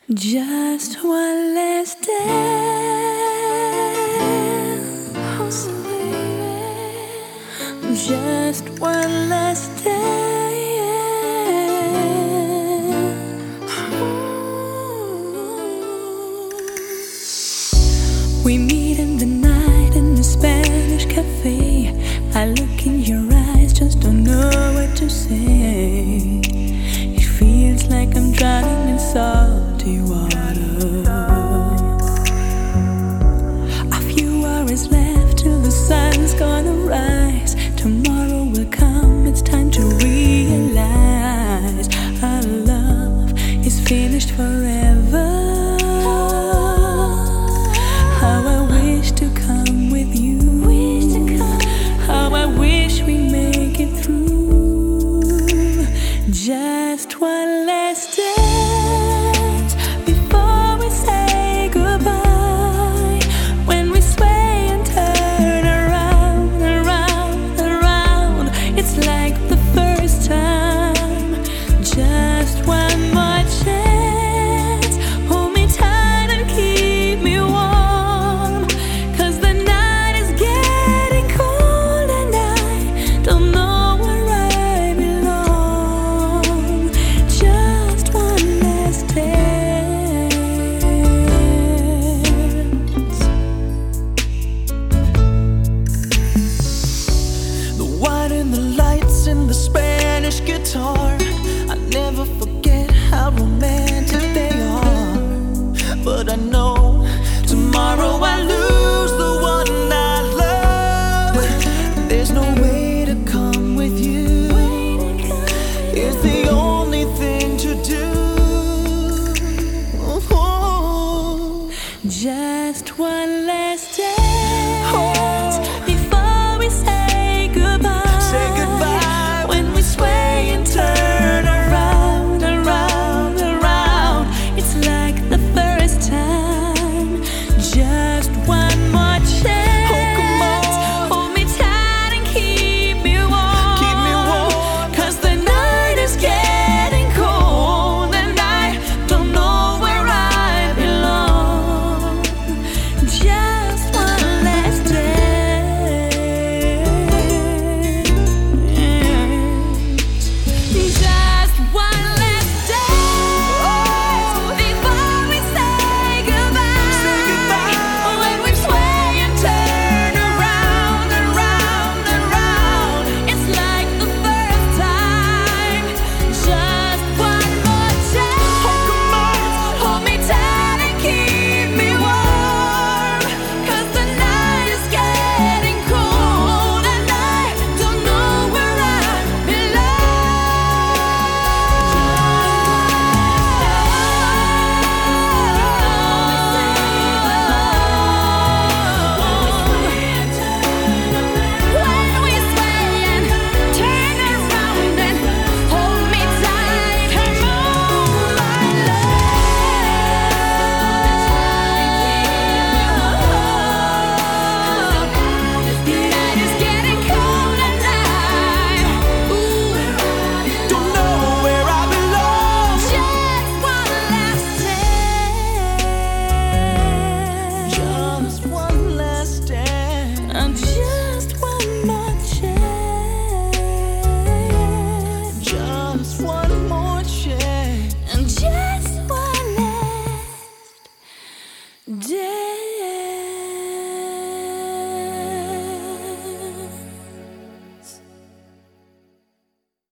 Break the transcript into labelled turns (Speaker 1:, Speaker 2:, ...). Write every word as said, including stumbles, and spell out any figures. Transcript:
Speaker 1: Just one last dance. Just one last dance. We meet in the night in the Spanish cafe. I look in your eyes, just don't know what to say. It feels like I'm drowning in salty water. A few hours left till the sun's gonna rise. Tomorrow will come, it's time to realize our love is finished forever. How I wish to come with you. How I wish we make it through. Just one last dance before we say goodbye. When we sway and turn around, around, around, it's like the first time. Just one more chance. Hold me tight and keep me warm, 'cause the night is getting cold and I don't know where I belong. Just one last dance.
Speaker 2: The wine and the lights and the Spanish guitar, I never forget how romantic they are. But I know tomorrow I lose the one I love. There's no way to come with you. It's the only thing to do.
Speaker 1: Just one last dance before we say goodbye.
Speaker 2: Say goodbye.
Speaker 1: When we sway and turn around, around, around, it's like the first time. Just one more chance.
Speaker 2: Oh, come on.
Speaker 1: Hold me tight and keep me warm.
Speaker 2: Keep me warm.
Speaker 1: 'Cause the night is getting cold and I don't know where I belong. Just one last dance. Just one last dance before we say goodbye.
Speaker 2: Say goodbye.
Speaker 1: When we sway and turn around, around, around, it's like the first time. Just one more chance. Hold me tight and keep me warm, 'cause the night is getting cold and I don't know where I belong. When we sway and turn around and hold me tight, come on, my love. The night is getting cold and I, ooh,
Speaker 2: Don't know where I belong.
Speaker 1: just one last dance.
Speaker 2: Just one last dance.
Speaker 1: And just one more chance.
Speaker 2: Just one more chance.
Speaker 1: And just one last dance.